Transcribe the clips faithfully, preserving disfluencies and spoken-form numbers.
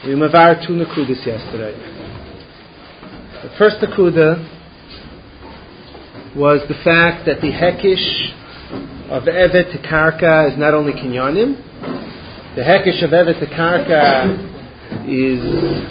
We mavar two nakudas yesterday. The first nakuda was the fact that the hekish of Evet to Karka is not only kinyanim. The hekish of Evet to Karka is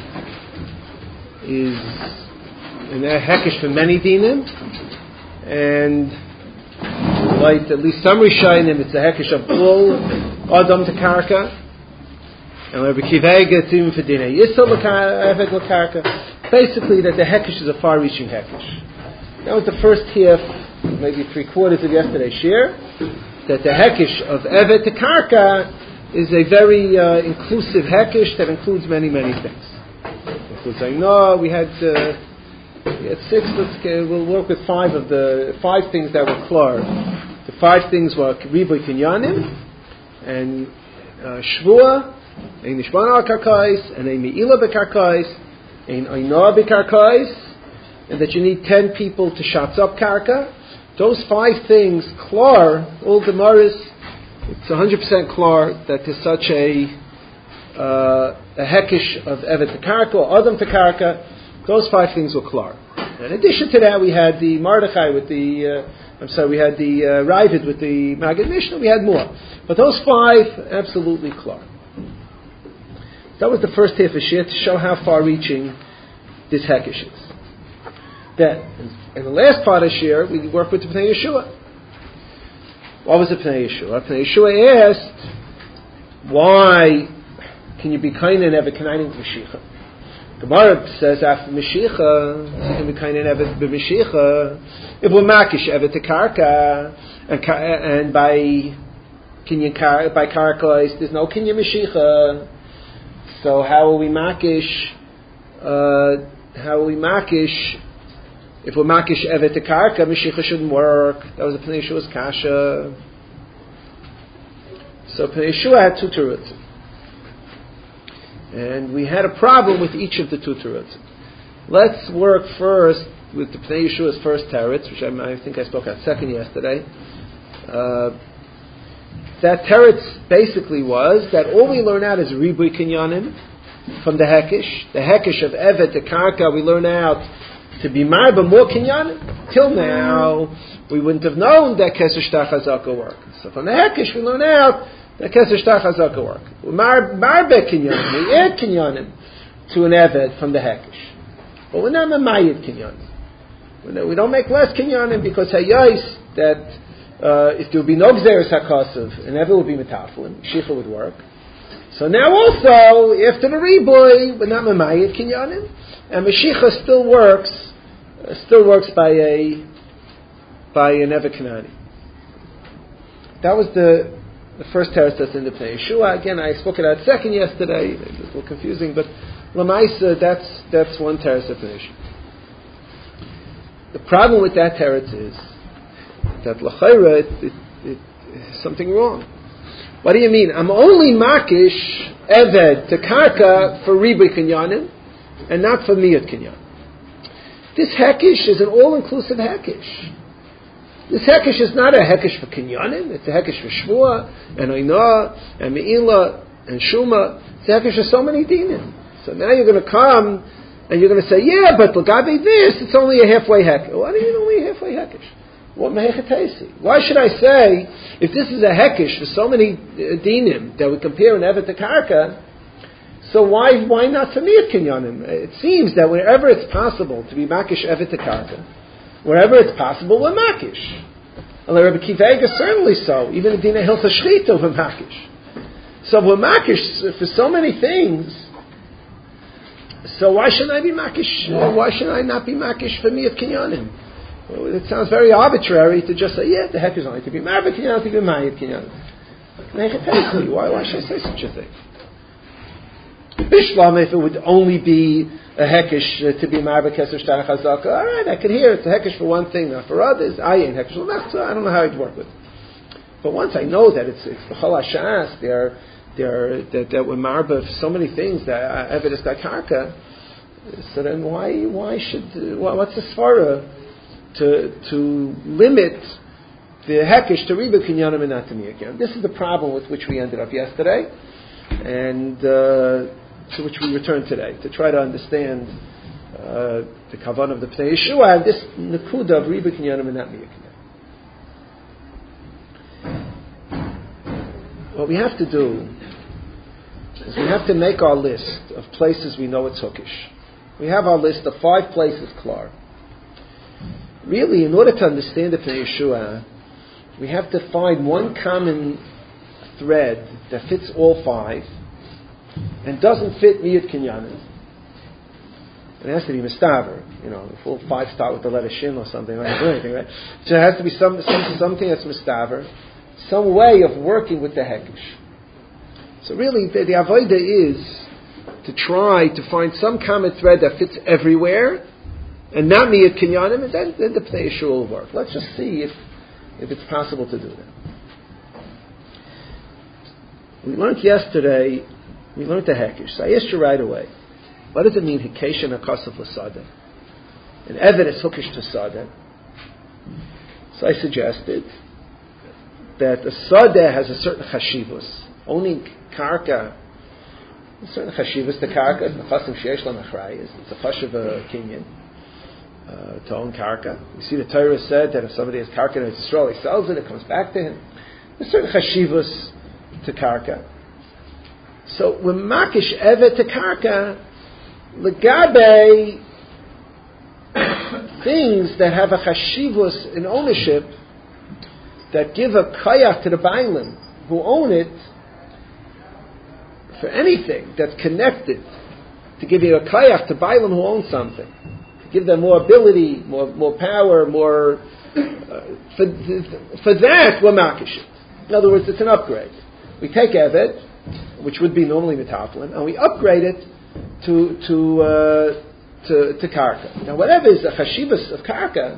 is a hekish for many dinim, and like at least some Rishonim, it's a hekish of all Adam to Karka. And Rabbi Kivega, it's even for Dinei Yisrael Evet l'Karka. Basically, that the hekish is a far-reaching hekish. That was the first half, maybe three quarters of yesterday's shir, that the hekish of Evet to Karka is a very uh, inclusive hekish that includes many, many things. It includes, I know, we had, uh, we had six, let's, uh, we'll work with five of the, five things that were klar. The five things were Riboy Kinyanim, and uh, Shvua, Ein Nishbana Karkais, and Ein Me'ila Bekarkais, Ein Oina Bekarkais, and that you need ten people to shots up Karka. Those five things, klar, all Gemaras, it's one hundred percent klar that there's such a uh, a hekish of Evet to Karka or Adam to Karka. Those five things were klar. In addition to that, we had the Mordechai with the, uh, I'm sorry, we had the uh, Ravid with the Maggid Mishnah, we had more. But those five, absolutely klar. That was the first half of shir to show how far-reaching this hekish is. Then, in the last part of shir, we worked with the Pnei Yeshua. What was the Pnei Yeshua? Pnei Yeshua asked, why can you be kind and ever kind of Mashiach? Gemara says after Mashiach, you can be kind and ever be Mashiach. If we're makish ever to Karka, and, and by Kinyan by Karka, there's no Kinyan Mashiach. So how are we makish? Uh, how are we makish? If we're makish evet to Karka, Mashiach shouldn't work. That was a Pnei Yeshua's kasha. So Pnei Yeshua had two terutzim, and we had a problem with each of the two terutzim. Let's work first with the Pnei Yeshua's first teretz, which I, I think I spoke at second yesterday. Uh, That teretz basically was that all we learn out is Ribui Kinyanim from the Hekish. The Hekish of Evet to Karka we learn out to be Marba more Kinyanim. Till now, we wouldn't have known that Keser Shtar Chazaka work. So from the Hekish we learn out that Keser Shtar Chazaka work. Marba Kinyanim, we add Kinyanim to an Evet from the Hekish. But we're not Mamayid Kinyanim. We don't make less Kinyanim because Hayais that Uh, if there would be no Gzeres HaKasav, and ever would be Metaflin, Shicha would work. So now also, after the Riboy, we're not Mamayit Kinyanim, and Mashiach still works, uh, still works by a, by an Ever Kanani. That was the, the first teretz that's in the Pnei Yeshua. Again, I spoke it out second yesterday, it was a little confusing, but Lamaisa, that's, that's one teretz of Pnei Yeshua. The problem with that teretz is, that l'chayra, it, it, it, it, something wrong. What do you mean? I'm only makish eved to karka for ribi kinyanim, and not for miyat kinyan. This hekish is an all-inclusive hekish. This hekish is not a hekish for kinyanim. It's a hekish for shvua and oina and meila and shuma. It's a hekish for so many dinim. So now you're going to come and you're going to say, yeah, but l'gabe this, it's only a halfway hekish. What do you mean only a halfway hekish? What mehechatesi? Why should I say, if this is a hekish for so many uh, dinim that we compare an evet to karka, so why why not for miyat kinyanim? It seems that wherever it's possible to be makish evet to karka, wherever it's possible we're makish. And Rabbi Kivega certainly so. Even the dinah hilsa shchita we're makish. So we're makish for so many things. So why shouldn't I be makish? Uh, why should I not be makish for miyat kinyanim? Well, it sounds very arbitrary to just say, yeah, the heck is only to be married kinyan, to be married kinyan. Why, why should I say such a thing? Bishlam, if it would only be a hekish uh, to be married keser shtar chazaka, all right, I could hear it's a hekish for one thing. Now for others, I ain't hekish l'mechza. I don't know how I'd work with it. But once I know that it's it's the chol hashas, they're they're that that we're married for so many things that evidence that karka. So then why why should uh, what's the svara to to limit the hekish to riba kinyanim and not to miyakyan? This is the problem with which we ended up yesterday, and uh, to which we return today, to try to understand uh, the kavanah of the Pnei Yeshua and this nekuda of riba kinyanim and not miya kinyanim. What we have to do is we have to make our list of places we know it's hookish. We have our list of five places, klar. Really, in order to understand the Pnei Yeshua, we have to find one common thread that fits all five and doesn't fit miyat kinyanim. It has to be mistaver. You know, if all five start with the letter shin or something, I don't do anything, right? So it has to be some, some something that's mistaver, some way of working with the hekish. So really, the, the avodah is to try to find some common thread that fits everywhere, and not miyat kinyanim, and then, then the Pnei Yeshua will work. Let's just see if if it's possible to do that. We learned yesterday, we learned the hekish. So I asked you right away, what does it mean, hikesh and akasav l'sadeh? An evet is hookish to sadeh. So I suggested that the sadeh has a certain chashivus. Owning karka, a certain chashivus to karka, the chasim sheyesh la machrayis, it's a chashiv a kinyan. Uh, to own karka. You see the Torah said that if somebody has karka in Israel, he sells it, it comes back to him. There's certain chashivus to karka. So when makish evet to karka, legabe things that have a chashivus in ownership that give a kayach to the bailim who own it for anything that's connected to give you a kayach to bailim who own something. Give them more ability, more more power, more. Uh, for, for that, we're makish it. In other words, it's an upgrade. We take Evet, which would be normally metaltalin, and we upgrade it to to uh, to, to karka. Now, whatever is a chashivas of karka,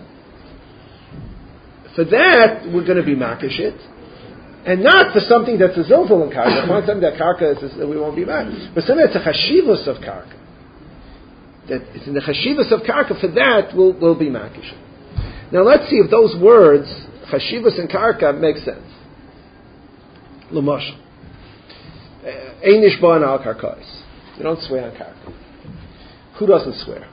for that we're going to be makish it, and not for something that's a zilful in karka. Not something that karka is, we won't be makish, but something that's a chashivas of karka. That it's in the chashivas of karka, for that we'll, we'll be makish. Now let's see if those words, chashivas and karka, make sense. L'mosh. Ein nishban al karkais. You don't swear on karka. Who doesn't swear?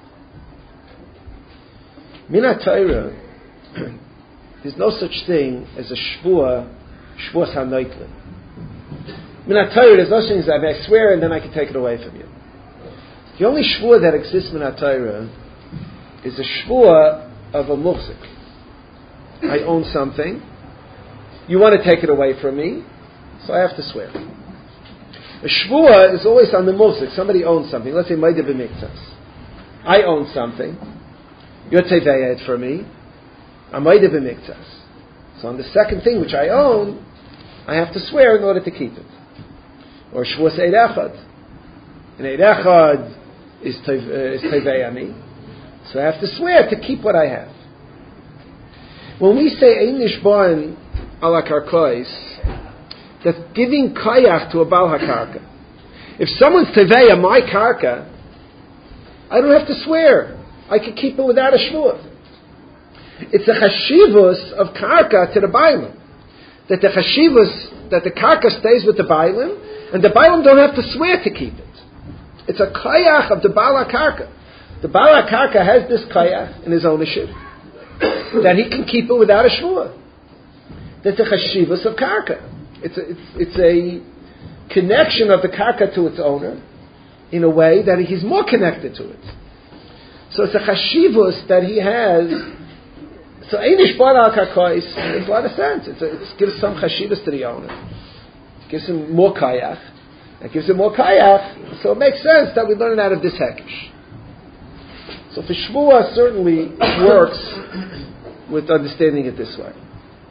Min Torah, there's no such thing as a shvua, shvuas hanoitlim. Min Torah, there's no such thing as I swear and then I can take it away from you. The only shvua that exists in Torah is a shvua of a muhzik. I own something. You want to take it away from me, so I have to swear. A shvua is always on the muhzik. Somebody owns something. Let's say Maida b'miktas. I own something. You're teveya it for me. I'm Maida b'miktas. So on the second thing which I own, I have to swear in order to keep it. Or shvuas eid echad. An eid echad is teveya me. So I have to swear to keep what I have. When we say ein nishban ala karkais, that's giving kayach to a Baal HaKarka. If someone's teveya my karka, I don't have to swear. I can keep it without a shvua. It's a chashivus of karka to the bailim. That the chashivus, that the karka stays with the bailim, and the bailim don't have to swear to keep it. It's a kayach of the Baal HaKarka. The Baal HaKarka has this kayach in his ownership, that he can keep it without a shvua. That's a chashivus of karka. It's a, it's, it's a connection of the karka to its owner in a way that he's more connected to it. So it's a chashivus that he has. So einish bar al karkais makes a lot of sense. It's a, it gives some chashivus to the owner. It gives him more kayach. It gives him more kayach. So it makes sense that we learn it out of this hekish. So for shvua certainly works with understanding it this way.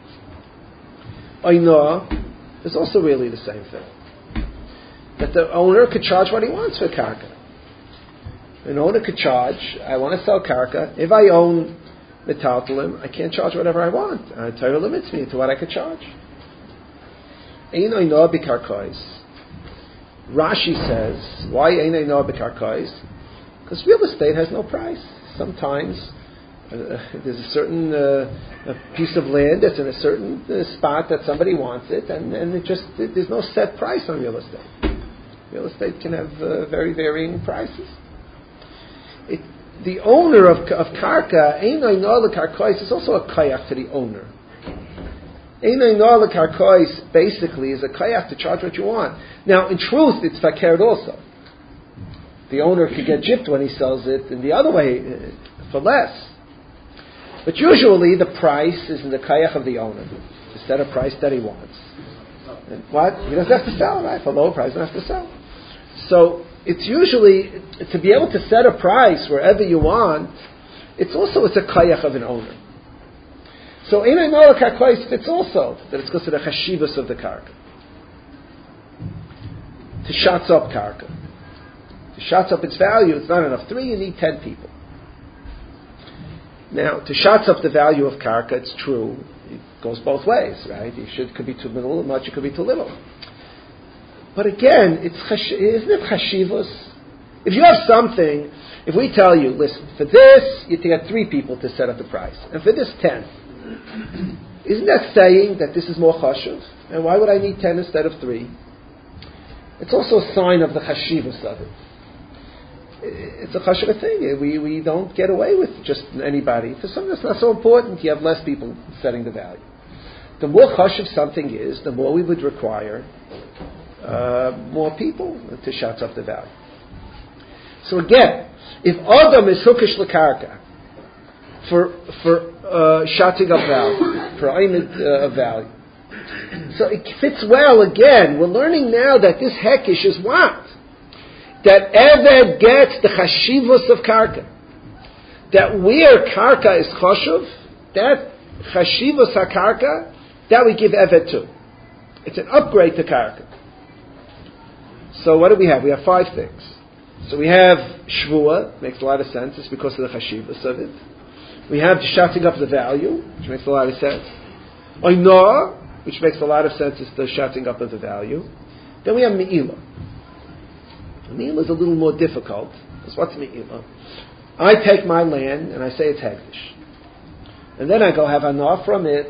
Oina is also really the same thing. That the owner could charge what he wants for karka. An owner could charge, I want to sell karka. If I own metaltalim, I can't charge whatever I want. Uh, Torah limits me to what I could charge. Ein oina b'karkais. Rashi says, why ein oina b'karkais? Because real estate has no price. Sometimes uh, there's a certain uh, a piece of land that's in a certain uh, spot that somebody wants it, and, and it just it, there's no set price on real estate. Real estate can have uh, very varying prices. It, the owner of, of karka, einay nor lekarkois, is also a kayach to the owner. Einay nor lekarkois basically is a kayach to charge what you want. Now, in truth, it's fakert also. The owner could get gypped when he sells it, and the other way, uh, for less. But usually the price is in the kayach of the owner, to set a price that he wants. And what? He doesn't have to sell, right? For a low price, he doesn't have to sell. So it's usually, to be able to set a price wherever you want, it's also, it's a kayach of an owner. So einay nor lekarkois fits also, that it's because of the chashivas of the karka. To shots up karka. To shots up its value, it's not enough. Three, you need ten people. Now, to shots up the value of karka, it's true. It goes both ways, right? You should, could be too little, much it could be too little. But again, it's isn't it chashivos? If you have something, if we tell you, listen, for this, you have to get three people to set up the price. And for this, ten. Isn't that saying that this is more chashuv? And why would I need ten instead of three? It's also a sign of the chashivos of it. It's a chashuv thing. We we don't get away with just anybody. For something that's not so important, you have less people setting the value. The more chashuv something is, the more we would require uh, more people to shout up the value. So again, if Adam is hookish lekarka for for uh, shouting up value, for aiming uh, of value, so it fits well. Again, we're learning now that this hekish is what? That Eved gets the chashivos of karka. That where karka is chashuv, that chashivos hakarka, that we give Eved to. It's an upgrade to karka. So what do we have? We have five things. So we have shvua, makes a lot of sense. It's because of the chashivos of it. We have shouting up the value, which makes a lot of sense. Oinah, which makes a lot of sense. It's the shouting up of the value. Then we have me'ilah. Me'ilah is a little more difficult. Because what's me'ilah? I take my land and I say it's hegdish. And then I go have anah from it.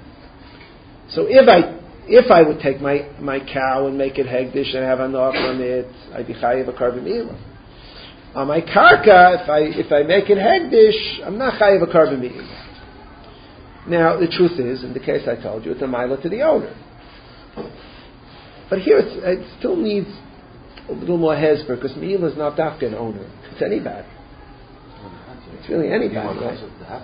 So if I if I would take my, my cow and make it hegdish and have anah from it, I'd be chayiv a karban me'ilah. On my karka, if I if I make it hegdish, I'm not chayiv a karban me'ilah. Now the truth is, in the case I told you, it's a milah to the owner. But here it's, it still needs a little more hezber, because me'ilah is not dafka an owner. It's anybody. It's really anybody, right?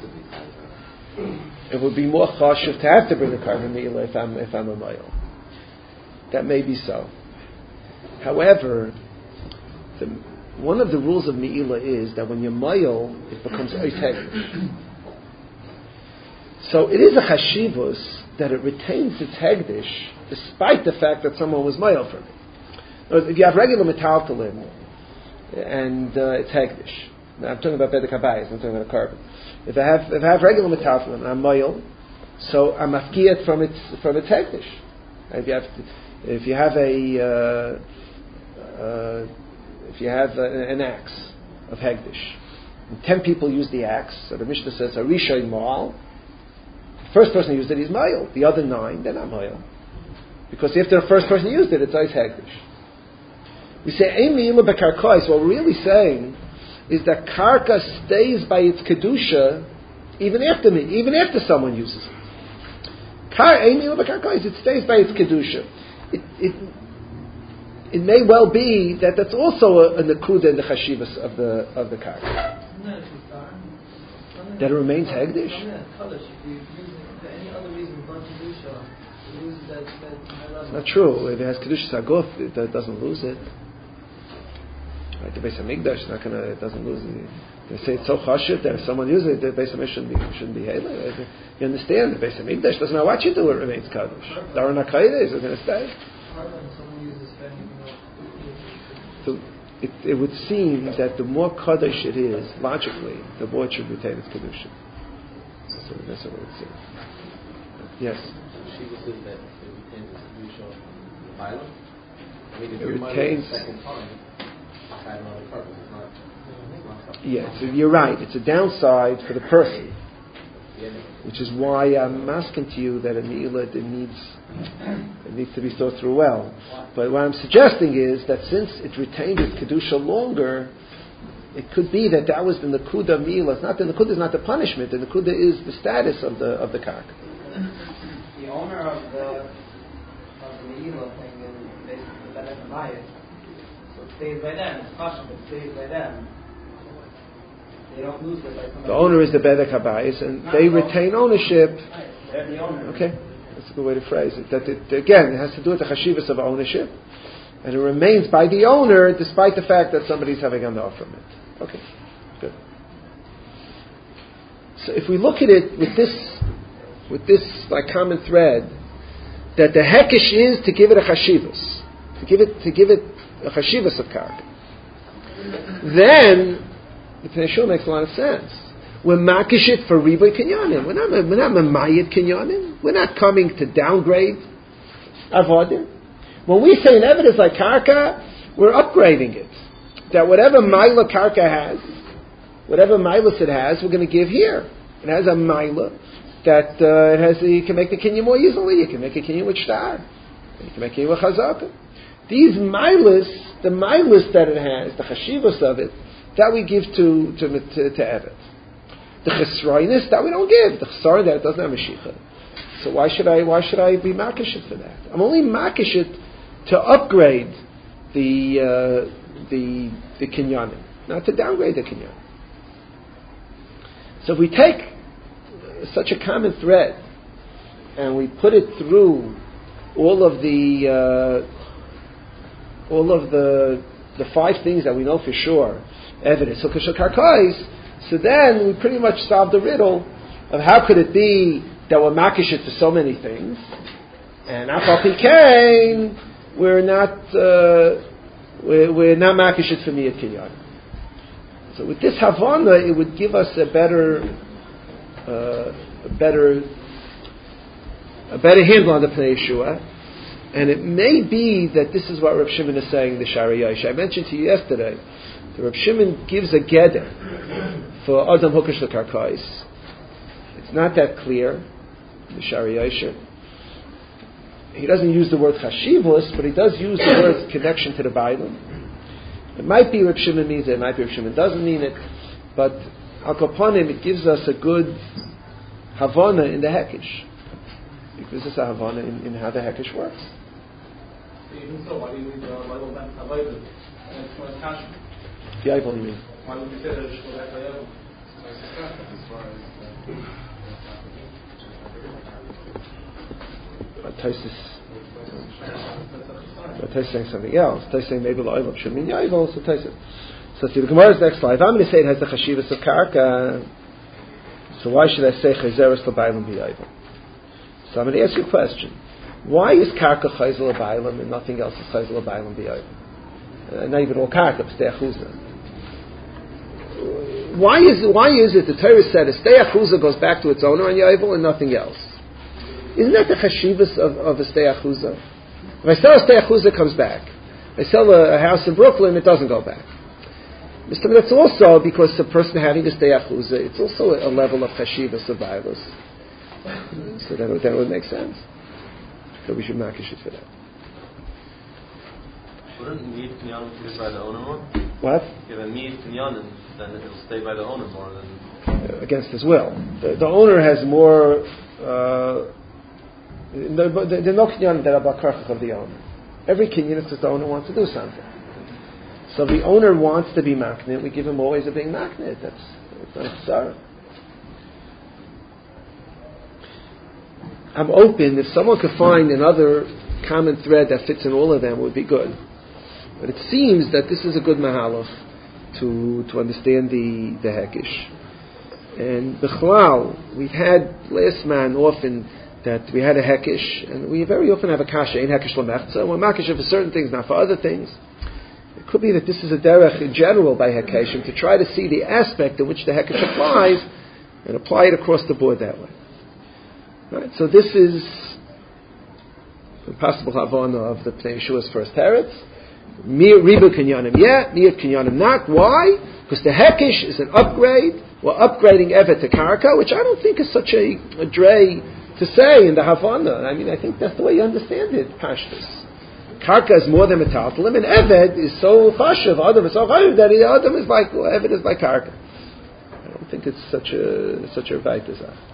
It would be more chashuv to have to bring a karban me'ilah if I'm if I'm a mile. That may be so. However, the, one of the rules of me'ilah is that when you're mile, it becomes ois hegdish. So it is a chashivus that it retains its hegdish, despite the fact that someone was mile from it. If you have regular metaltalim and uh, it's hegdish, now I'm talking about bedek habayis, I'm talking about a carbon. If I have if I have regular metaltalim and I'm mile, so I'm afkiyat from its from its hegdish. If you have if you have a uh, uh, if you have a, an axe of hegdish, and ten people use the axe, so the Mishnah says a rishay mal. The first person who used it is mile. The other nine, they're not mile, because if the first person who used it, it's ice hegdish. We say, Ein me'ilah bekarkois. What we're really saying is that karka stays by its kedusha even after me, even after someone uses it. Kar Ein me'ilah bekarkois. It stays by its kedusha. It, it it may well be that that's also a, a nekuda in the chashivas of the of the karka. That it remains hegdish. It's not true. If it has kedusha saguf, it, it doesn't lose it. Like the Beis Hamikdash, not gonna, it doesn't lose it. They say it's so chashiv that if someone uses it, the Beis Hamikdash shouldn't be shouldn't be hailing. You understand? The Beis Hamikdash doesn't know what you do; it remains kadosh. Daran hakaydes is going to stay. So it, it would seem that the more kadosh it is, logically, the more it should retain its kedusha. So that's what it would seem. Yes. She was saying that it retains its kedusha island. I mean, if it you're retains. The second time, add another carbon. It's not. It's not Yeah, so you're right. It's a downside for the person. beginning. Which is why I'm asking to you that a Me'ilah, it needs, it needs to be thought through well. But what I'm suggesting is that since it retained its Kedusha longer, it could be that that was the Nakuda Me'ilah. It's not the Nakuda is not the punishment. The Nakuda is the status of the of the Karka. The owner of the of the Me'ilah thing is basically the Bedek Habayis. So it stays by them. It's kosher, but it stays by them. They don't lose it by somebody. The owner is the Bedek Habayis, and Not they the retain ownership. Right. They're the owner. Okay, that's a good way to phrase it. That it, again, it has to do with the chashivas of ownership, and it remains by the owner despite the fact that somebody's having an offer from it. Okay, good. So if we look at it with this, with this like common thread, that the hekesh is to give it a chashivas, to give it to give it a chashivas of karka, then the Pnei Yehoshua makes a lot of sense. We're makish it for riboy kinyanim. We're not we're not mamayit kinyanim. We're not coming to downgrade avodim. When we say an evidence like karka, we're upgrading it. That whatever maila karka has, whatever milas it has, we're going to give here. It has a maila that uh, it has. You can make the kinyan more easily. You can make a kinyan with shtar. You can make it with chazaka. These milas, the milas that it has, the chashivas of it, that we give to to to, to Evet. The chesroinus that we don't give. The chesar that it doesn't have mashicha. So why should I why should I be makishit for that? I'm only makishit to upgrade the uh, the the kinyanim, not to downgrade the kinyanim. So if we take such a common thread and we put it through all of the uh, all of the the five things that we know for sure, evidence, so so then we pretty much solve the riddle of how could it be that we're makishit for so many things, and afal pikein we're not uh, we're, we're not makishit for miyat kinyan. So with this havana, it would give us a better uh, a better a better handle on the Pnei Yehoshua. And it may be that this is what Reb Shimon is saying in the Shari Yosh. I mentioned to you yesterday that Reb Shimon gives a geder for Adam Hukash L'Karkais. It's not that clear in the Shari Yosh. He doesn't use the word chashivus, but he does use the word connection to the Bible. It might be Reb Shimon means it, it might be Reb Shimon doesn't mean it, but al kapanim, it gives us a good havana in the Hekesh. It gives us a havana in, in how the Hekesh works. Even so, why do you need the Bible back to Bible? And it's not cash. The Bible, you mean? Why would you say that it's not a Bible? As far as Taisus. Taisus saying something else. Taisus saying maybe L'Olam should mean Yavel. So Taisus. So see the Gemara's next slide. If I'm going to say it has the chashivas of karka, so why should I say Chazeres L'Bailam B'Yavel? So I'm going to ask you a question. Why is karka chayzel l'baylam and nothing else is chayzel l'baylam b'yayim? Uh, not even all karka, but stei achuza. Why is why is it the Torah said a stei achuza goes back to its owner on yavel and nothing else? Isn't that the chashivas of, of a stei achuza? If I sell a stei achuza, it comes back. If I sell a, a house in Brooklyn, it doesn't go back. Mister That's also because the person having a stei achuza, it's also a, a level of chashivas of violence. So that would, that would make sense. So we should makish it for that. Wouldn't Miyat Kinyanim be by the owner more? What? If a Miyat Kinyanim, then it'll stay by the owner more than... Uh, against his will. The, the owner has more... Uh, there are no kinyanim that are bakarchach of the owner. Every kinyan is because the owner wants to do something. So if the owner wants to be maknit, we give him always a being maknit. That's, that's not sorry. I'm open. If someone could find another common thread that fits in all of them, it would be good. But it seems that this is a good mahalach to to understand the the hekesh. And b'chlal, we've had last man often that we had a hekesh, and we very often have a kasha in hekesh l'mechza. We're makish for certain things, not for other things. It could be that this is a derech in general by hekeshim to try to see the aspect in which the hekesh applies and apply it across the board that way. Right, so this is the possible havana of the Pnei Yeshua's first teretz. Mir ribu kinyanim, yeah. Miyat kinyanim, not. Why? Because the Hekish is an upgrade. We're upgrading Evet to Karka, which I don't think is such a, a dray to say in the Havana. I mean, I think that's the way you understand it, Pashtus. Karka is more than Metaltalim, and Evet is so Chashav, Adam is so Chashav, that Adam is like, Evet is like Karka. I don't think it's such a, such a right as that.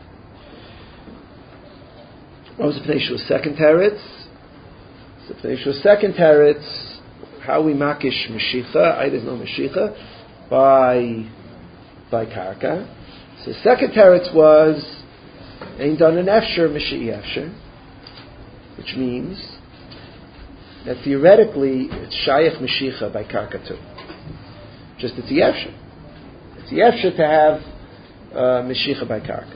What was the Pnei second teretz? So Pnei second teretz, how we makish Mashicha, I there's no Mashicha, by by Karka. So the second teretz was ain't done an Efsher Mashiach Efsher, which means that theoretically it's Shayach Mashicha by Karka too. Just it's the Efsher. It's the Efsher to have uh, Mashicha by Karka.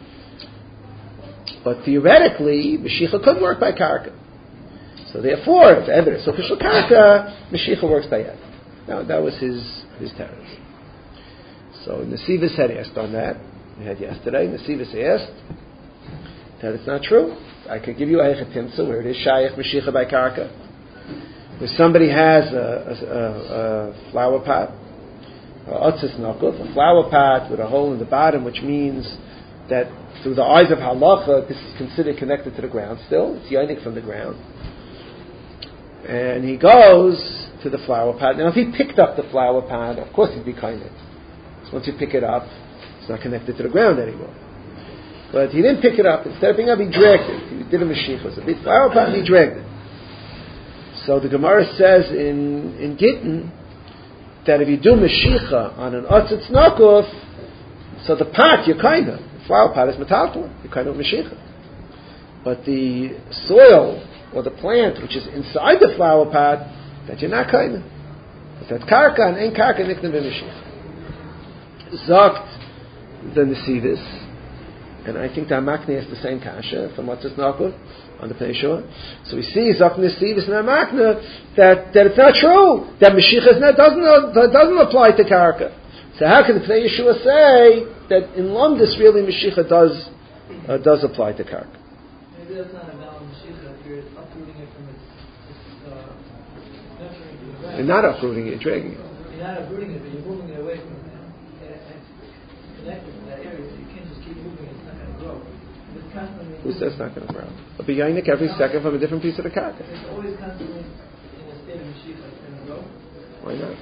But theoretically, Mashicha could work by Karka. So therefore, if evidence is official Karka, Mashicha works by Ev. Now that was his his teretz. So Nesivus had asked on that. We had yesterday. Nesivus asked that it's not true. I could give you a Hechatimsa where it is Shayach Mashicha by Karka. If somebody has a, a, a, a flower pot, a Otzis Nokuf, a flower pot with a hole in the bottom, which means that through the eyes of halacha, this is considered connected to the ground still. It's yonik from the ground. And he goes to the flower pot. Now, if he picked up the flower pot, of course he'd be kind of. So once you pick it up, it's not connected to the ground anymore. But he didn't pick it up. Instead of picking it up, he dragged it. He did a mashiach. It was a big flower pot, and he dragged it. So the Gemara says in, in Gittin that if you do mashicha on an otzitz nakuf, so the pot, you're kind of. Flower pot is metaltal, you kind of mashicha. But the soil or the plant which is inside the flower pot, that you're not kind of. But that's karka and ain't karka nikna b'mashicha. Zokt the Nesivus, and I think the Amakne has the same kasha from what's Nakuf on the Pnei Shua. So we see Zokt Nesivus and Amakne that, that it's not true that mashicha is not, doesn't doesn't apply to karka. So how can the Pnei Yeshua say that in Lumdis really Mashiach does uh, does apply to Karka? Maybe that's not a valid Mashiach if you're uprooting it from its, its uh, nurturing to the ground. You're not uprooting it, you're dragging it. You're not uprooting it, but you're moving it away from it. And it's connected to that area, so you can't just keep moving it, it's not going to grow. It's constantly... Who says it's not going to grow? It'll be Yainik every second from a different piece of the Karka. It's always constantly in a state of Mashiach, it's going to grow. Why not?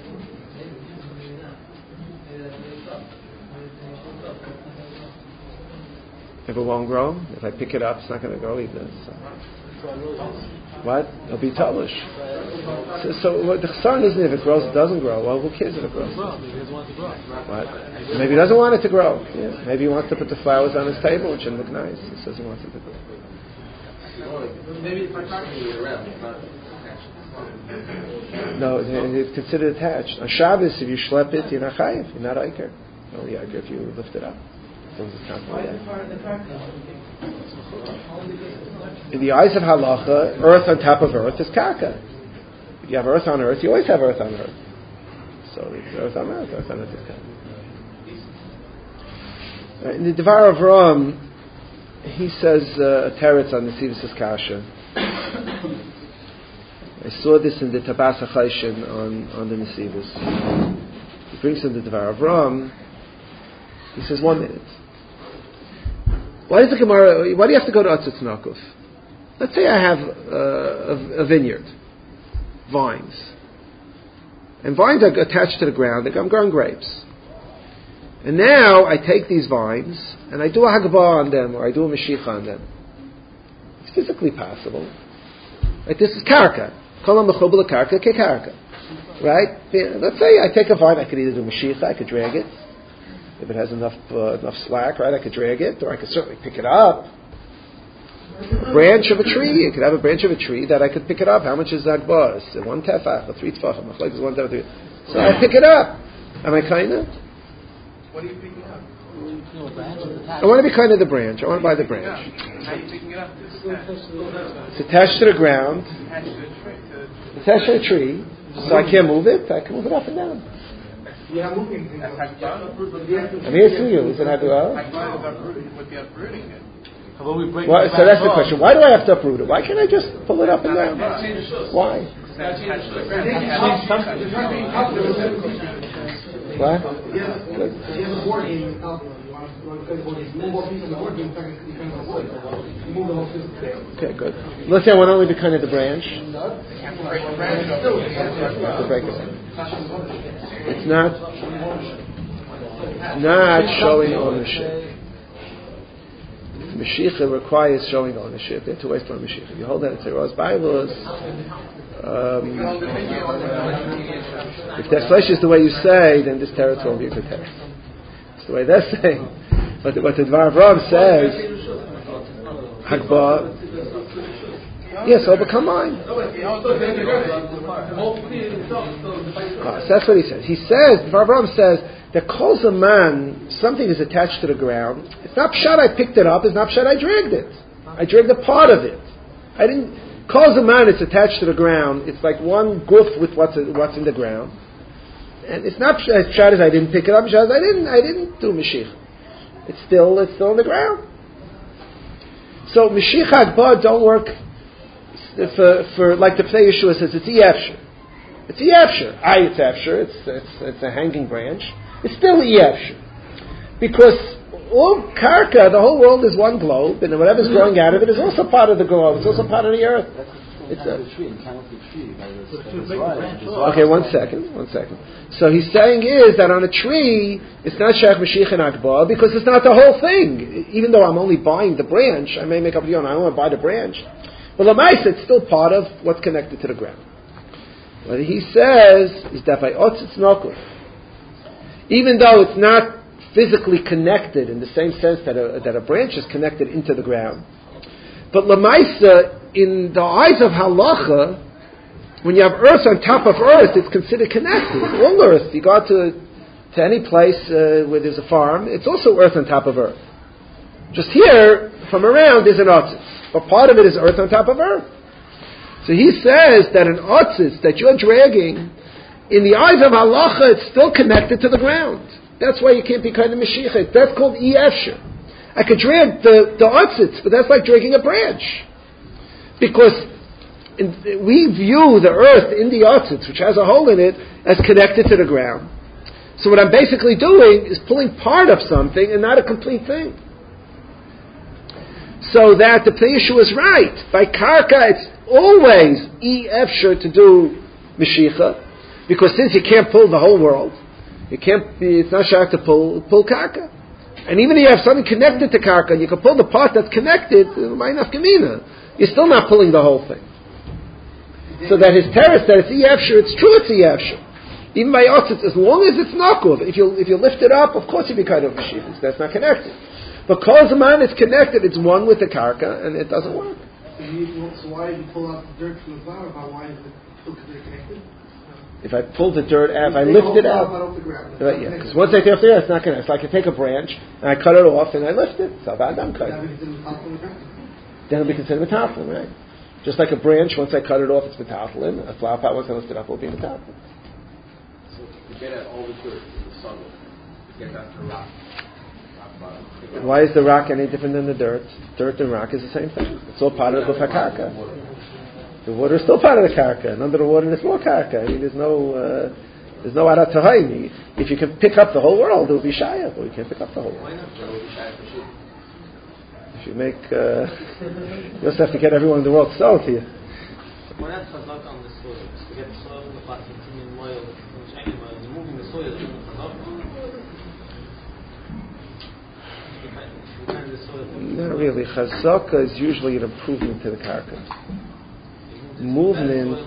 If it won't grow, if I pick it up, it's not going to grow either. So. What? It'll be talish. So, so what the chassan isn't if it grows, it doesn't grow. Well, who cares if it grows? Maybe he doesn't want it to grow. What? Maybe he doesn't want it to grow. Yeah. Maybe he wants to put the flowers on his table, which should look nice. He says he wants it to grow. Maybe it's like carving it around. It's not attached. No, it's considered attached. On Shabbos, if you schlep it, you're not chayiv. You're not aiker. Only aiker if you lift it up. In the eyes of halacha, earth on top of earth is karka. If you have earth on earth, you always have earth on earth. So it's earth on earth, earth on earth is karka. In the Devar of Ram, he says uh, a teretz on the Nesivus Kasha. I saw this in the Tabas HaChayshin on, on the Nesivus. He brings in the Devar of Ram. He says, one minute. Why does the Gemara? Why do you have to go to Atzitz Nakuf? Let's say I have uh, a, a vineyard, vines, and vines are attached to the ground. I'm growing grapes, and now I take these vines and I do a hagbah on them, or I do a mashicha on them. It's physically possible. Right? This is karka. Kolam mechubel karka ke karka. Right? Let's say I take a vine. I could either do mashicha, I could drag it. If it has enough uh, enough slack, right, I could drag it, or I could certainly pick it up. A branch of a tree, you could have a branch of a tree that I could pick it up. How much is that buzz? One tefach, or three tefachim. Like is one tefach. So I pick it up. Am I kinda? What are you picking up? I want to be kind of the branch. I want to buy the branch. How are you picking it up? It's attached to the ground. It's attached to a tree, so I can't move it. I can move it up and down. Yeah, moving. I'm asking you, is it Haglah? Well, so that's the question. Why do I have to uproot it? Why can't I just pull it up and down? Why? What? If you have a board game in calculus, you want to play the board game, move more pieces on the board game, you kind of avoid it. You move the whole system. Okay, good. Let's say I want only be kind of the branch. To break it. It's not, not showing ownership. Mashiach requires showing ownership. There are two ways to learn Mashiach. You hold that in Torah's Bibles. Um, if the explanation is the way you say, then this territory will be a good text. It's the way they're saying. But what the Dvar Avraham says, Hagbah, yes, will become mine. Ah, so that's what he says. He says, Dvar Avraham says, that calls a man, something is attached to the ground. It's not pshat I picked it up, it's not pshat I dragged it. I dragged a part of it. I didn't, calls a man, it's attached to the ground. It's like one goof with what's, what's in the ground. And it's not as pshat as I didn't pick it up, pshat as I didn't, I didn't do Mashiach. It's still, it's still on the ground. So Mashiach Hagbah don't work for, for like the Pnei Yeshua says, it's Efsher. It's Efsher. I, it's Efsher. It's, it's, it's a hanging branch. It's still Efsher. Because all Karka, the whole world is one globe, and whatever's growing out of it is also part of the globe. It's also part of the earth. It's a, okay, one second, one second. So he's saying is that on a tree, it's not Shach Mashiach and Hagbah because it's not the whole thing. Even though I'm only buying the branch, I may make up the own, I don't want to buy the branch. But Lamaisa, it's still part of what's connected to the ground. What he says is that by Otzitz Nokuf, even though it's not physically connected in the same sense that a, that a branch is connected into the ground, but Lamaisa, in the eyes of halacha, when you have earth on top of earth, it's considered connected. All earth. You go out to, to any place uh, where there's a farm, it's also earth on top of earth. Just here, from around, there's an otzitz. But part of it is earth on top of earth. So he says that an otzitz that you're dragging, in the eyes of halacha, it's still connected to the ground. That's why you can't be kind of Mashiach. That's called Efsher. I could drag the, the otzitz, but that's like dragging a branch. Because in, we view the earth in the otzitz, which has a hole in it, as connected to the ground. So what I'm basically doing is pulling part of something and not a complete thing. So that the Pnei Yeshua is right. By Karka, it's always Efsher to do Mashiach, because since you can't pull the whole world, you can't be, it's not sharp to pull, pull Karka. And even if you have something connected to Karka, you can pull the part that's connected, you're still not pulling the whole thing. So that his terrace, that it's Efsher, it's true it's Efsher. Even by Otzitz, as long as it's Nakuv, if you if you lift it up, of course you be kind of Mashiach, that's not connected. Because the man is connected, it's one with the Karka, and it doesn't work. So, you, so why did you pull out the dirt from the flower? Why is it still connected? If I pull the dirt out, if I lift it out, right, yeah, because once I take it off the earth, it's not connected. It's like I take a branch, and I cut it off, and I lift it. So I'm cut. Then it'll be considered metaltalin, right? Just like a branch, once I cut it off, it's metaltalin. A flower pot, once I lift it up, will be metaltalin. So to get at all the dirt in the sun, to get that to the rock. Why is the rock any different than the dirt? Dirt and rock is the same thing. It's all part of the karka. The water is still part of the karka, and under the water there's more karka. I mean, there's no, uh, there's no arat tahayni. If you can pick up the whole world, it will be shayah, but you can't pick up the whole world. Why not? If you make, uh, you also have to get everyone in the world to sell it to you. Why not chazak on the soil? To get the soil in the pot, continuing oil, changing oil, removing the soil, isn't chazak? Not really. Chazaka is usually an improvement to the karka. Movement.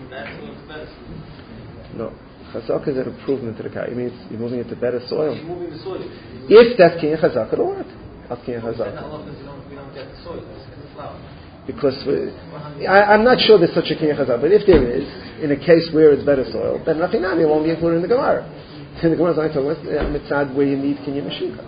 No. Chazaka is an improvement to the karka. It means you're moving it to better soil. You're moving the soil. If that's Kinyan Chazaka, it'll work. That's Kinyan Chazaka. We don't get the soil. It's the flower. Because we, I, I'm not sure there's such a Kinyan Chazaka, but if there is, in a case where it's better soil, then nothing it won't be included in the Gemara. In the Gemara is only talking about mitzad where you need Kinyan Mashiach.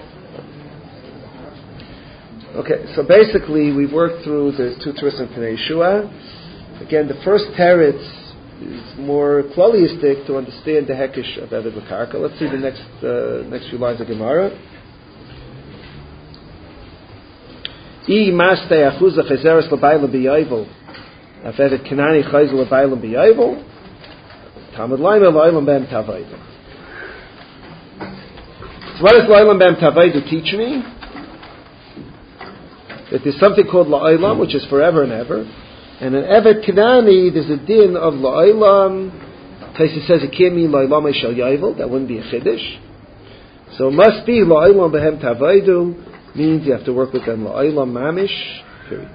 Okay, so basically we've worked through the two Turas and Pnei Yeshua. Again, the first teretz is more klaliistic to understand the hekesh of Eved L'Karka. Let's see the next uh, next few lines of Gemara. I mastei achuza chezeres l'baylam b'yayvel af Eved Kanani chayzel l'baylam b'yayvel Talmud Laima l'aylam ben tavayvel. So what does La'ilam B'em Tavaidu teach me? That there's something called La'ilam, which is forever and ever. And in Evet Kanani, there's a din of La'ilam. Taisa says it can't mean La'ilam Shal Yaivel. That wouldn't be a Chiddush. So it must be La'ilam B'em Tavaidu, means you have to work with them La'ilam Mamish, period.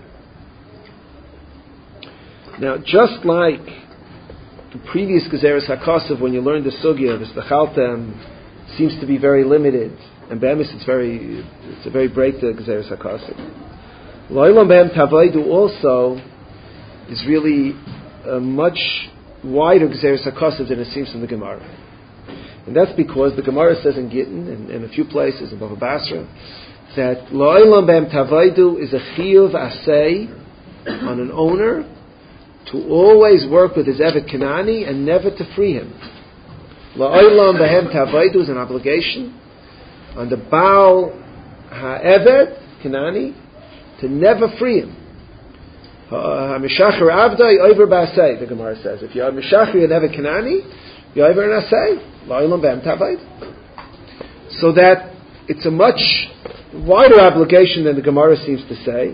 Now, just like the previous Gezeres HaKasav, when you learned the Sugya, the Stachaltem seems to be very limited, and Be'emes it's very, it's a very break to Gezeres HaKasav. La'ilam B'em Tavaidu also is really a much wider Gezeres HaKasav than it seems from the Gemara. And that's because the Gemara says in Gittin, and in a few places, in Bava Basra, that La'ilam B'em Tavaidu is a Chiyuv Asay on an owner to always work with his Evet Kanani and never to free him. La'ilam B'em Tavaidu is an obligation on the Baal HaEvet Kanani to never free him. HaMishachar Avdai over B'asei, the Gemara says. If you're Mishachar and Evet Kanani, you're over an Asei. La'ilam B'em Tavaidu. So that it's a much wider obligation than the Gemara seems to say.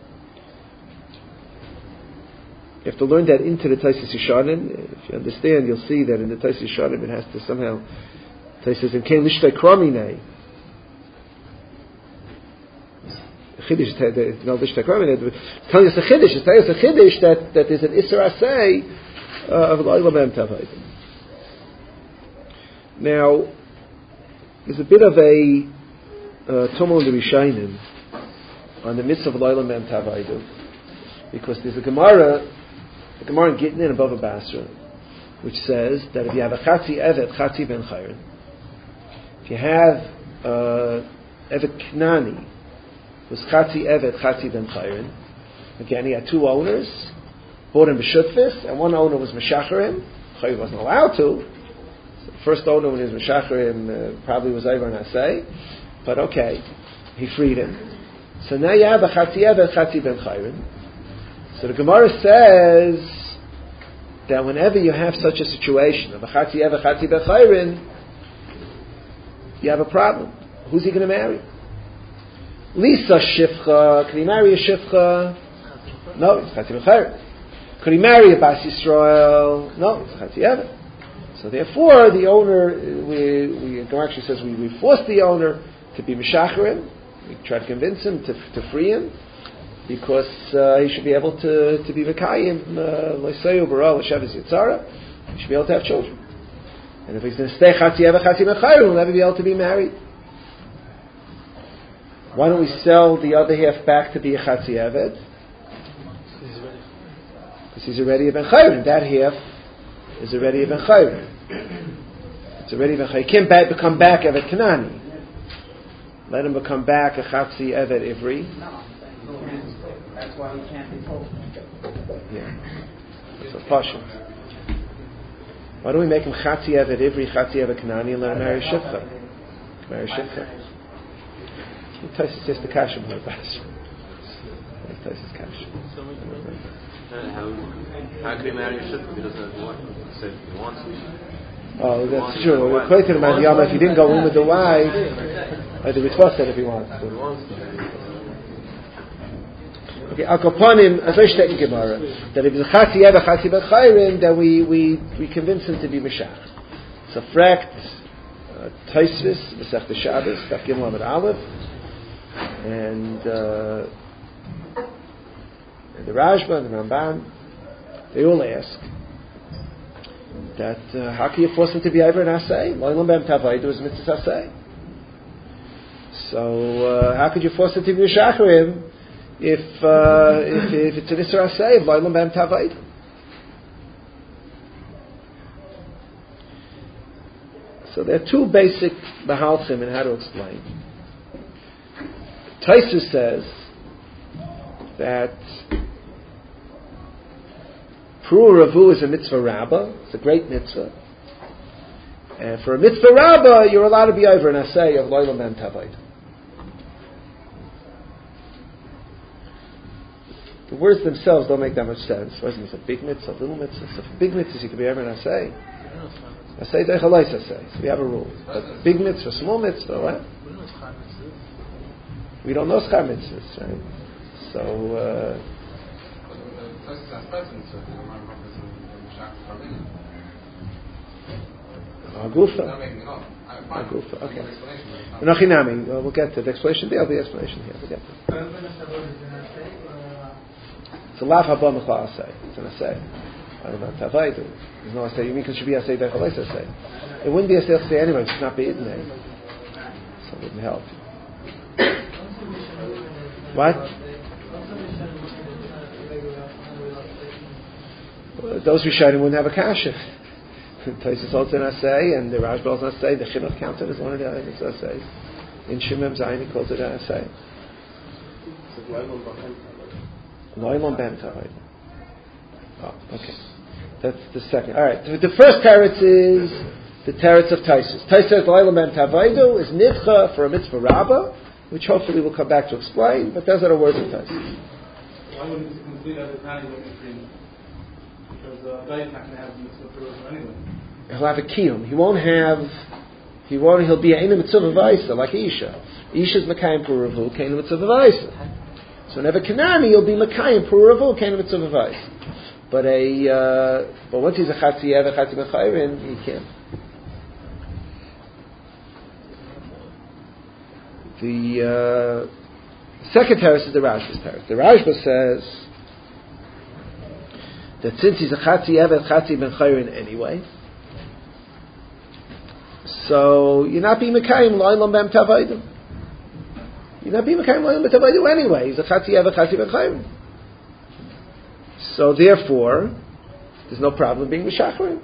You have to learn that into the Taisus Yishanim. If you understand, you'll see that in the Taisus Yishanim it has to somehow. Taisus in Kain Lishtei Kramine. Chiddush, no Lishtei Kramine. Telling us a Chiddush, it's telling us a Chiddush that that is an Isra Asay of La'ilam B'em Tavaidu. Now, there's a bit of a tumult in the Rishayim on the mitzvah of La'ilam B'em Tavaidu, because there's a Gemara. The Gemara in Gittin and above a Basra, which says that if you have a Chatzi Evet, Chatzi Ben Chayrin, if you have uh, Evet Knani, who's Chatzi Evet, Chatzi Ben Chayrin, again, he had two owners, bought him B'shutfis, and one owner was Meshacharim, Chayr wasn't allowed to. So the first owner, when he was Meshacharim, uh, probably was Ivar Nasei, but okay, he freed him. So now you have a Chatzi Evet, Chatzi Ben Chayrin. So the Gemara says that whenever you have such a situation of a Chatzi Eva, Chatzi Bechayrin, you have a problem. Who's he going to marry? Lisa Shifcha. Can he marry a Shifcha? No, it's Chatzi Bechayrin. Could he marry a Bas Yisrael? No, it's Chatzi Eva. So therefore, the owner, we, we, the Gemara actually says we, we force the owner to be Meshacharim. We try to convince him to, to free him, because uh, he should be able to, to be V'kayim, L'seyu B'ra, L'sheves Yitzara, he should be able to have children. And if he's going to stay Chatzi Eva, Chatzi Bechayrin, he'll never be able to be married. Why don't we sell the other half back to be a Chatzi Eved? Because he's already a Ben Chayrin. That half is already a Ben Chayrin. It's already a Ben Chayrin. He can't back, become back Evet Kanani. Let him become back a Chatzi Evet Ivri. That's why he can't be told. Yeah. So Pasha. Why don't we make him Chatzi Evet Ivri, Chatzi Evet Kanani, and let him marry Shifcha? Marry Shifcha. Taisus says the Kasha more about it. Taisus Kasha. How, how can he marry a Shifcha if he doesn't have the wife? He said he wants to. Oh, that's true. According to the Madhyama, if he didn't go in with the wife, the Ritva said if he wants to. Okay, Akoponim, as I state in Gemara, that if it's Chatzi Eva, Chatzi Bechayrin, then we, we, we convince him to be Meshach. So, Frakt, Taisvis, Masech the Shabbos, Daf Gimel Amud Aleph, and, uh, and the Rashba, and the Ramban, they all ask that uh, how can you force him to be Iver and Asay? La'ilam B'em Tavaidu is Mitzvah Asay. So, uh, how could you force him to be Meshacharim if, uh, if, if it's an Isra Asay of La'ilam B'em Tavaidu? So there are two basic Mahalchim in how to explain. Taisus says that Pru Ravu is a mitzvah rabbah. It's a great mitzvah. And for a mitzvah rabbah, you're allowed to be over an assay of La'ilam B'em Tavaidu. The words themselves don't make that much sense. Wasn't it a big mitzvah, a little mitzvah? So for big mitzvahs, you can be over an assay. I say Deichalaisa say. So we have a rule. But big mitzvah, small mitzvah, what? We don't know schar mitzvahs, right? So, uh... Agufa. Agufa, okay. Nochinami, well, we'll get to the explanation there, the explanation here, we'll get to it. It's a lav haba mechla asay. It's an asay. I don't know, tavaidu. There's no asay. You mean it should be asay dechalaisa asay. It wouldn't be asay asay anyway, it's not be idnei. So it wouldn't help. What? Well, those Rishonim wouldn't have a kasha. Taisus also an asay, and the Rashba also an asay. The Chinuch counted as one of the items asay. In Shimem Zayin he calls it an asay. Loilon ben tavaydu. Oh, okay. That's the second. All right. The first teretz is the teretz of Taisus. Taisus Loilon ben tavaydu is nidcha for a mitzvah rabbah, which hopefully we'll come back to explain. But those are the words of Taisus. Why wouldn't it complete as a tiny with the free? Because uh, guy is not going to have mitzvah for anyway. He'll have a kiyum. He won't have. He won't. He'll be a mitzvah vaisa like Isha. Isha's mekayim puravu, kain mitzvah vaisa. So whenever Kanani, he'll be mekayim puravu, kain mitzvah vaisa. But a uh, but once he's a chatzi ev, a chatzi bechayrin, he can't. The uh, second teretz is the Rashba's teretz. The Rashba says that since he's a chatzi ev, a chatzi bechayrin anyway. So you're not being mekayim lo'ilom b'em tavaydu. You're not being mekayim lo'ilom b'em tavaydu anyway. He's a chatzi ev, a chatzi b'chayim. So therefore, there's no problem being mishacharim.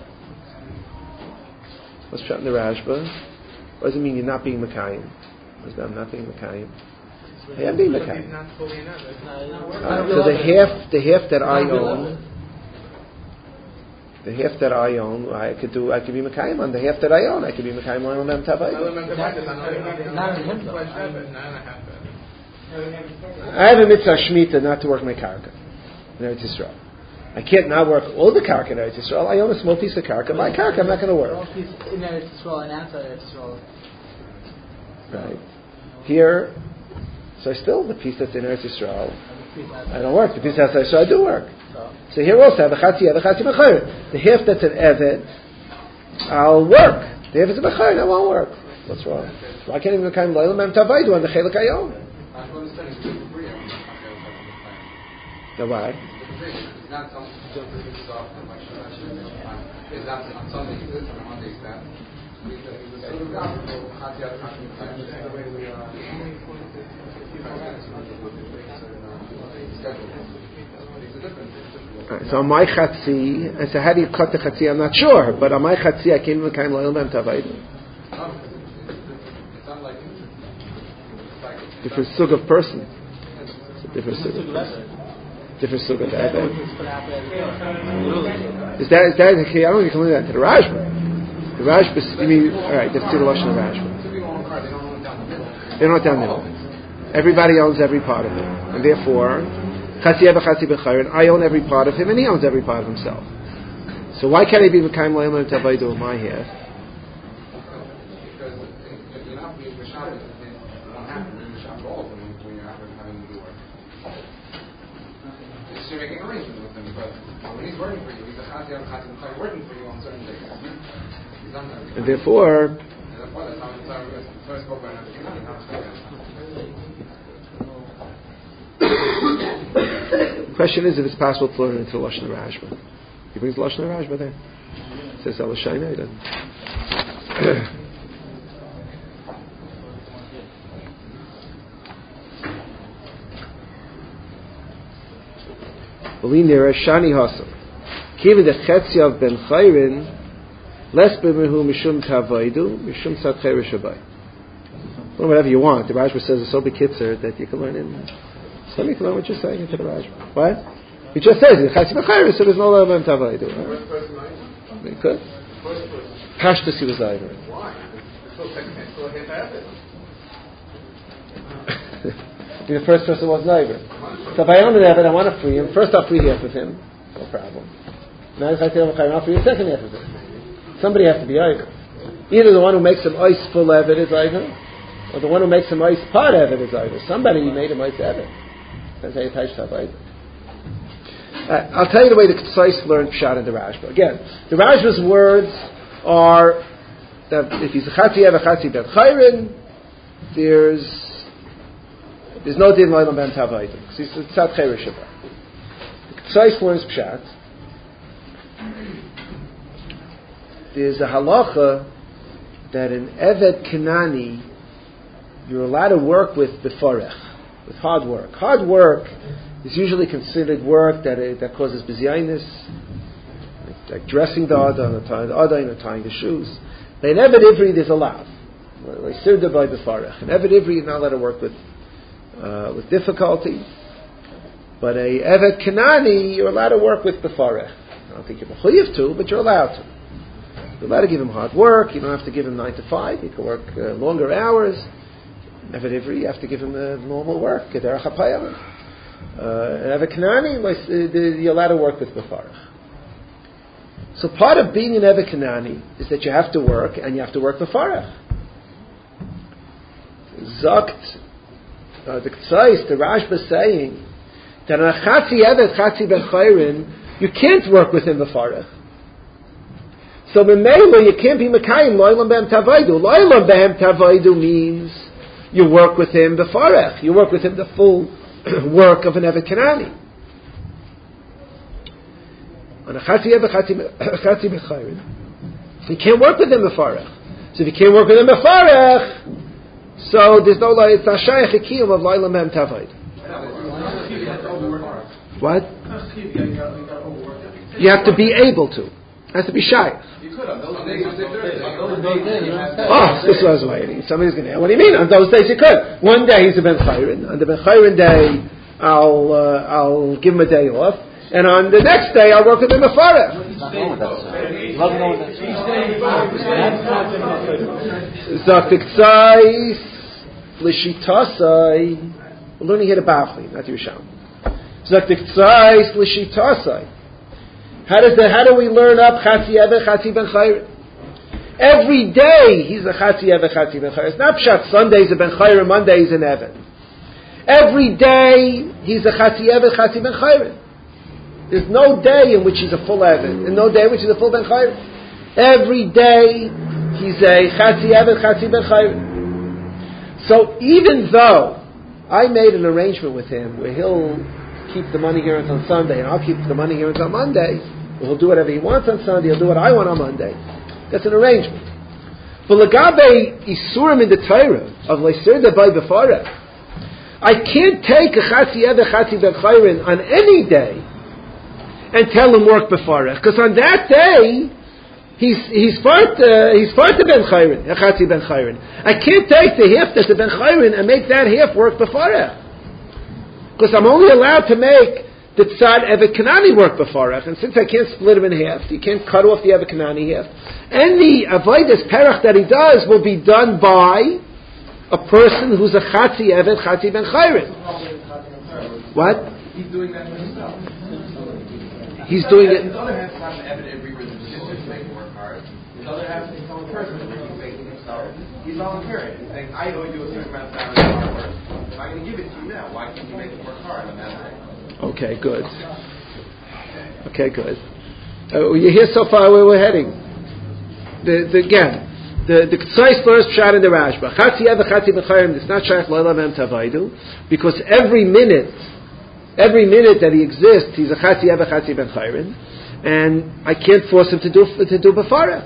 What's shot in the Rashba? What does it mean you're not being mekayim? What does that I'm not being mekayim? Hey, I'm being mekayim. Uh, so the half, the half that I own. The half that I own, I could do. I could be mekayim on the half that I own. I could be mekayim on them tavayim. I have a mitzvah shmita not to work my karka in Eretz Yisrael. I can't not work all the karka in Eretz Yisrael. I own a small piece of karka. My karka, I'm not going to work. In Eretz Yisrael and outside Eretz Yisrael. Right here, so I still the piece that's in Eretz Yisrael. I don't work. The piece outside Yisrael, I do work. So here also I have a chatzi ev, a chatzi b'chayr. The half that's an eved, I'll work. The half that's a b'chayr, I won't work. What's wrong? Why can't even kind of loyal mem tavaydu on the chelik I own? The why? It's not something to do soft and like it's not something you do from a Monday extent. Right, so on my chatzi, I said, how do you cut the chatzi? I'm not sure, but on my chatzi, I can't even kind of loyal mem tavaydu. Different sug of person. It's a different sug of person. Different sug of eved. Is that is that okay? I don't even come that to the Rashba. The Rashba, you mean all right? Let's do the lashon of Rashba. They don't down the middle. Everybody owns every part of it, and therefore. Chatzi ev chatzi b'chayrin. I own every part of him, and he owns every part of himself. So why can't he be mekayim lo'ilom b'em tavaydu on my half? Because if you're not being mishacharim, it won't happen. You're mishacharim all of them when you're having to do work. You're making arrangements with him, but when he's working for you, he's a chatzi ev chatzi b'chayrin working for you on certain days. He's on every And therefore. And therefore, that's how it's our first spoke about it. The question is if it's possible to learn into Lashon Rashba. He brings Lashon Rashba there. It says Elishayna, he doesn't. B'linir Shani Hasam. Kiva de Chetziav ben Chayrin Les b'mehu mishum tavaydu mishum tzadchei rishabai. Learn whatever you want. The Rashba says it's so bekitzer that you can learn in. So you can learn what you're saying into the Rashba. What? He just says it. Chatzi b'chayris, so there's no love in tavaydu. First person, right? You could. First person. Pashtus he was either. Why? It's so technical. It's so hit habit. The first person was Naiver. So if I own an Evid, I want to free him. First I'll free half of him. No problem. Now if I say I'll free the second half of him. Somebody has to be Eichel. Either the one who makes him ice full Eved is Eichel, or the one who makes him ice pot Eved is Eichel. Somebody made him ice Eved. That's how you touch that Eichel. Uh, I'll tell you the way the Ksais learned Pshat in the Rashba. Again, the Rashba's words are that if he's a Chatzi Ev, a Chatzi Ben Chayrin, there's there's no din Leilam Ben Tavaydim because he's a Tzad Chayr Shabbat. The Ksais learns Pshat. There's a halacha that in Evet Kanani you're allowed to work with befarech, with hard work. Hard work is usually considered work that uh, that causes bizyainis, like, like dressing the Adon or tying the Adon or tying the shoes. But in Evet Ivri there's allowed. Like Sirda by befarech. In Evet Ivri you're not allowed to work with uh, with difficulty. But a Evet Kanani you're allowed to work with befarech. I don't think you're mechuyev to, but you're allowed to. You're allowed to give him hard work. You don't have to give him nine to five. You can work uh, longer hours. Evet Ivri, you have to give him the normal work. Kederach HaPayam. And Evet Kanani, you're allowed to work with befarech. So part of being an Evet Kanani is that you have to work, and you have to work befarech. Zakt, uh, the Ksais, the Rashba saying that on a Chatzi Evet, Chatzi Ben Chayrin, you can't work with him befarech. So Memela, you can't be Mekayim Loilam Behem Tavaydu. Loilam Behem Tavaydu means you work with him befarech. You work with him the full work of an Evet Kanani. On a Chatzi Eva, Chatzi Bechayrin, you can't work with him befarech. So if you can't work with him befarech, so there's no it's not shayach ikiyum of Loilam Behem Tavaydu. What? You have to be able to. It has to be shayach. Oh, this was waiting. Somebody's going to. What do you mean? On those days you could. One day he's a Ben Chayrin. On the Ben Chayrin day, I'll uh, I'll give him a day off, and on the next day I'll work with him a farah. Zaktik tzais l'shitasai. We're learning here the Bavli, not the Risham. Zaktik tzais l'shitasai. How does the, how do we learn up Chatzi Eve, Chatzi Ben Chayrin? Every day he's a Chatzi Eve, Chatzi Ben Chayrin. It's not Pshat Sunday's a Ben Chayrin, Monday's an Even. Every day he's a Chatzi Eve, Chatzi Ben Chayrin. There's no day in which he's a full Even, and no day in which he's a full Ben Chayrin. Every day he's a Chatzi Eve, Chatzi Ben Chayrin. So even though I made an arrangement with him where he'll keep the money here until Sunday, and I'll keep the money here until Monday, he'll do whatever he wants on Sunday, he'll do what I want on Monday. That's an arrangement. But Lagabe Isurim in the Torah of Leisirda by Befarech, I can't take a Chatzi Eve, Chatzi Ben Chayrin on any day and tell him work Befarech, because on that day he's he's part uh, he's part of Ben Chayrin, Chatzi Ben Chayrin. I can't take the half that's the Ben Chayrin and make that half work Befarech, because I'm only allowed to make the Tzad Evet Kanani work befarech, and since I can't split him in half, you can't cut off the Evet Kanani half. Any avodas perach that he does will be done by a person who's a Chatzi Evet, Chatzi Ben Chayrin. What? He's doing that himself. He's doing it. His other half is not an evident every rhythm, just to make him work hard. His other half is his own person, where he's making himself. He's volunteering. He's saying, I only do a certain amount of time of hard work. If I'm going to give it to you now, why can't you make him work hard on that day? Okay, good. Okay, good. Uh, you hear so far where we're heading. The, the, again, the the Ksais first shot in the Rashba. Chatzi Eva, Chatzi Ben Chayrin. It's not Shaykh Loilam Behem Tavaydu, because every minute, every minute that he exists, he's a Chatzi Eva, Chatzi Ben Chayrin, and I can't force him to do to do Befarech.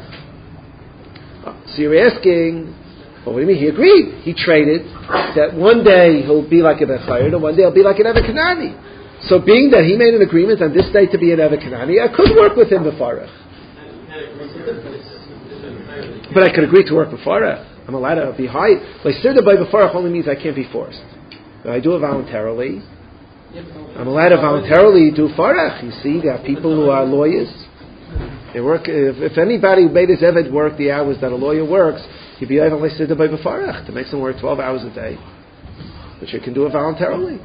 So you're asking, well, what do you mean? He agreed. He traded that one day he'll be like a Ben Chayrin, and one day he'll be like an Evet Kanani. So being that he made an agreement on this day to be an Evet Kanani, I could work with him befarech. But I could agree to work befarech. I'm allowed to be high. Like Sirda by befarech only means I can't be forced. But I do it voluntarily. I'm allowed to voluntarily do farech. You see, there are people who are lawyers. They work. If, if anybody who made his Evet work the hours that a lawyer works, he'd be able to Sirda by befarech to make them work twelve hours a day. But you can do it voluntarily.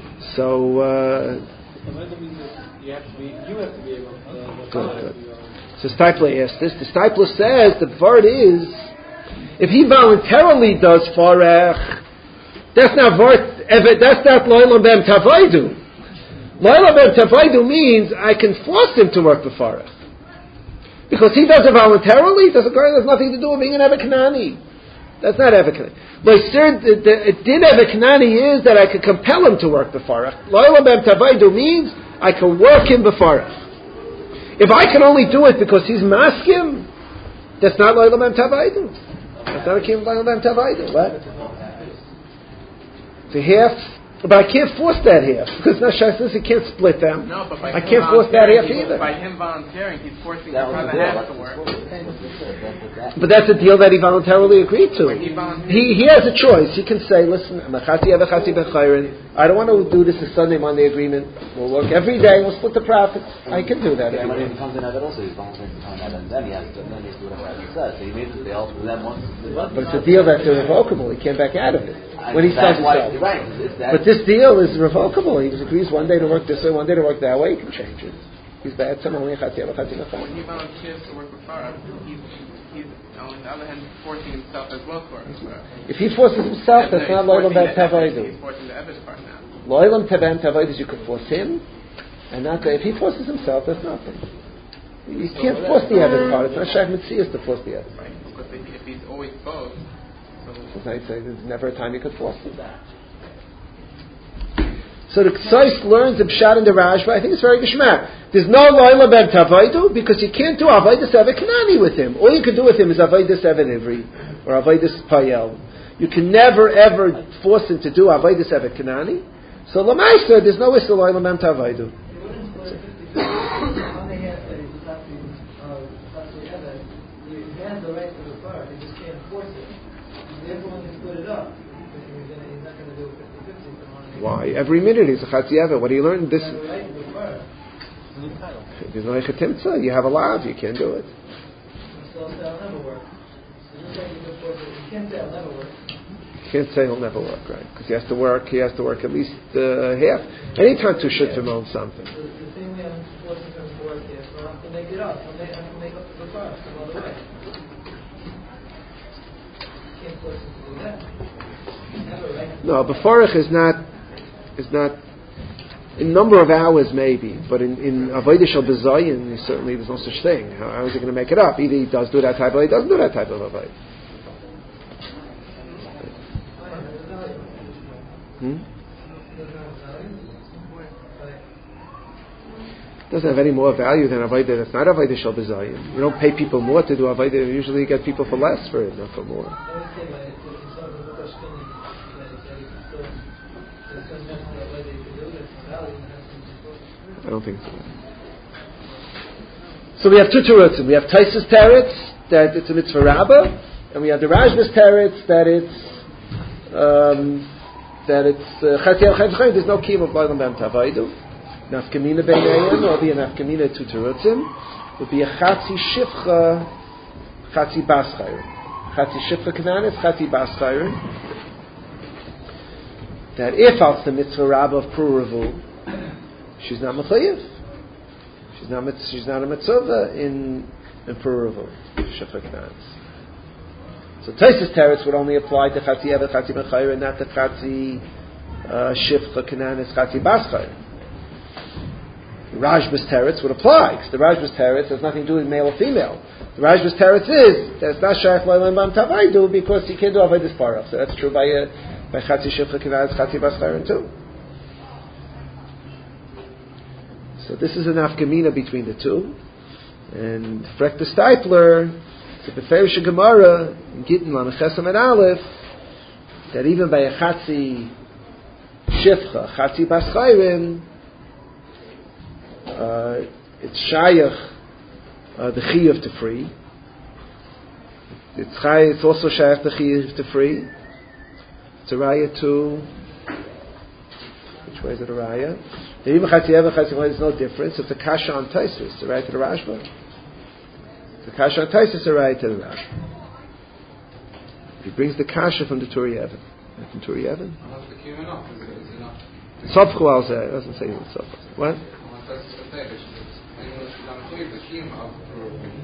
So, uh, you have to be, you have to be able to. Good, good. So Steipler asks this. The Steipler says the word is, if he voluntarily does farech, that's not vart. That's not loylam bem tavaidu. Loylam bem tavaidu means I can force him to work the farech. Because he does it voluntarily, it doesn't has nothing to do with being an Evet Kanani. That's not Evet Kanani. But the, the, the din Evet Kanani is that I could compel him to work the farech. Loylam bem tavaidu means I can work him the farech. If I can only do it because he's maskim, that's not loylam bem tavaidu. That's not a kim loylam bem tavaidu. What? The half. But I can't force that half because not shaykhs. You can't split them. No, but by I can't force that half either. By him volunteering, he's forcing the other half to work. But that's a deal that he voluntarily agreed to. He, he he has a choice. He can say, "Listen, I don't want to do this a Sunday Monday agreement. We'll work every day. We'll split the profits." I can do that. Yeah, when he becomes an Eved also, he's volunteering to become an Eved, and then he has to then he has to do whatever Eved says. So he made the deal, and then once. But it's a deal that's irrevocable. He can't back out of it when he sells himself. Right. But this deal is revocable. He agrees one day to work this way, one day to work that way. He can change it. He's bad. When he volunteers to work with Farah, he's, he's on the other hand forcing himself as well to work with Farah. If he forces himself, that's not loylam ben tavaydu. He's forcing the Evish part now. Loylam ben tavaydu is you could force him, and not the, if he forces himself, that's nothing. You can't force the Evish part. It's not shach mitzias to force the Evish. Right. Because if, if he's always both, so I'd say there's never a time you could force him. So the Ksais learns the Pshat and the Rashba. I think it's very geshmak. There's no loylam ben tavaydu because you can't do avodas evet kanani with him. All you can do with him is avodas evet ivri or avodas payel. You can never ever force him to do avodas evet kanani. So lamaisa, there's no issue loylam ben tavaydu. He has the right to the part. He just can't force it. Everyone can split it up. He's not going to do it fifty-fifty. Why? Every minute he's a chatziyava. What do you learn? This. There's no echatimtza. You have a lav. You can't do it. So I'll say I'll never work. You can't say I'll never work. You can't say he'll never work, right? Because he has to work. He has to work at least uh, half. Anytime two should yeah. own something. The, the thing we I'm forcing him to work here, so I have to make it up. I'll make, I have to make up the part some other way. You can't force him to do that. Never, right? No, Befarach is not is not in number of hours maybe, but in in Avodah Shel Bezayin certainly there's no such thing. How, how is he going to make it up? Either he does do that type of, or he doesn't do that type of Avodah. Hmm? Doesn't have any more value than Avodah. That's not Avodah Shel Bezayin. You don't pay people more to do Avodah. Usually you get people for less for it, not for more. I don't think so. So we have two terutzim. We have Taisus teretz that it's a mitzvah rabbah, and we have the Rashba's teretz that it's um, that it's chatziyah chatziyah. There's no kiyum of loylam ben tavaydu. Nafkamina beinayim will be a nafkamina two terutzim. Would be a chatzi shifcha, chatzi baschayrin. Chatzi shifcha kananis, chatzi baschayrin. That if it's the mitzvah rabbah of pruruvu, she's not mechayiv. She's not she's not a mitzvah in in pruruvu. Shifcha kananis. So Taisus teretz would only apply to chatzi evet, chatzi mechayiv, and not to chatzi shifcha kananis, chatzi baschayrin. The Rashba's teretz would apply, because the Rashba's teretz has nothing to do with male or female. The Rashba's teretz is that it's not shaykh loylam ben tavaydu because you can't do avodas parach. So that's true by uh, by chatzi shifcha kananis, chatzi baschayrin too. So this is an afkamina between the two, and Frek the Steipler, it's a beferish Gemara in Gittin on Chesam and Aleph that even by a chatzi shifcha, chatzi baschayrin, Uh, it's shayach uh, the chiyuv to free. It's chay, it's also shayach the chiyuv to free. It's a raya to which way is it a raya? Even chatzi ever chatzi there's no difference. It's a kasha on Taisus. It's a raya to the Rashba. It's a kasha on Taisus. It's a raya to the Rashba. He brings the kasha from the Turi Evan. From Turi Evan. Tzofchu al zeh. It doesn't say tzofchu. What?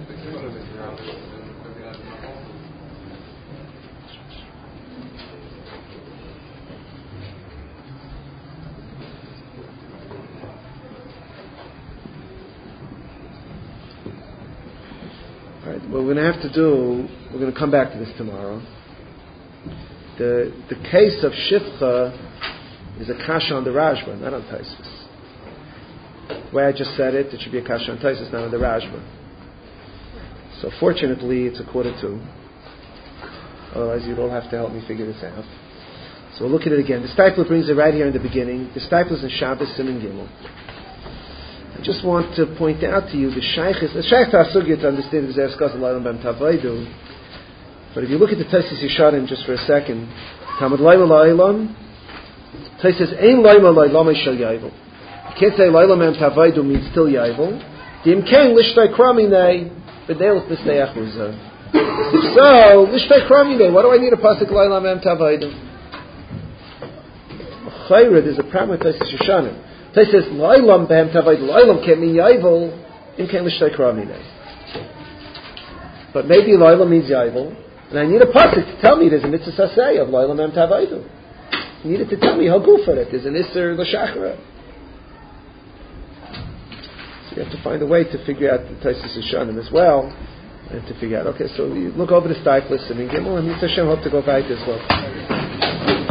Right, what we're going to have to do, we're going to come back to this tomorrow. The the case of Shifcha is a kasha on the Rashba, not on Taisus. The way I just said it, it should be a kasha on Taisus, not on the Rashba. So fortunately, it's a quarter two. Otherwise, you'd all have to help me figure this out. So we'll look at it again. The Stipler brings it right here in the beginning. The Stipler's in Shabbos, Siman Gimel. I just want to point out to you the Shaykh is the Shaykh Tasugya to understand the Zerskas Alaylam Bem Tavaydu. But if you look at the Taisus Yisharim just for a second, Tamad Layla Laylam, Taisus says, Ein Layla Laylam Shel Yayvel. You can't say Laylam Bem Tavaydu means still Yayvel. Dim Ken Lishtay Kramine, Bedelis B'Stei Achuzah. So, Lishtay Kramine, why do I need a pasuk Laylam Bem Tavaydu? Chayra, there's a problem with Taisus Yisharim. They says Lailam Behem Tavaydu. Lailam can't mean Yaivel. Im can't Lishtay Kramine. But maybe Lailam means Yaivel, and I need a pasuk to tell me there's a mitzvah saseh of Lailam Behem Tavaydu. You need it to tell me how good for it. There's an Isser L'Shachra. So you have to find a way to figure out the Taisus Yishanim as well, and to figure out. Okay, so you look over the Stipler, Siman Gimel, and Mitzvah Hashem hope to go back as well.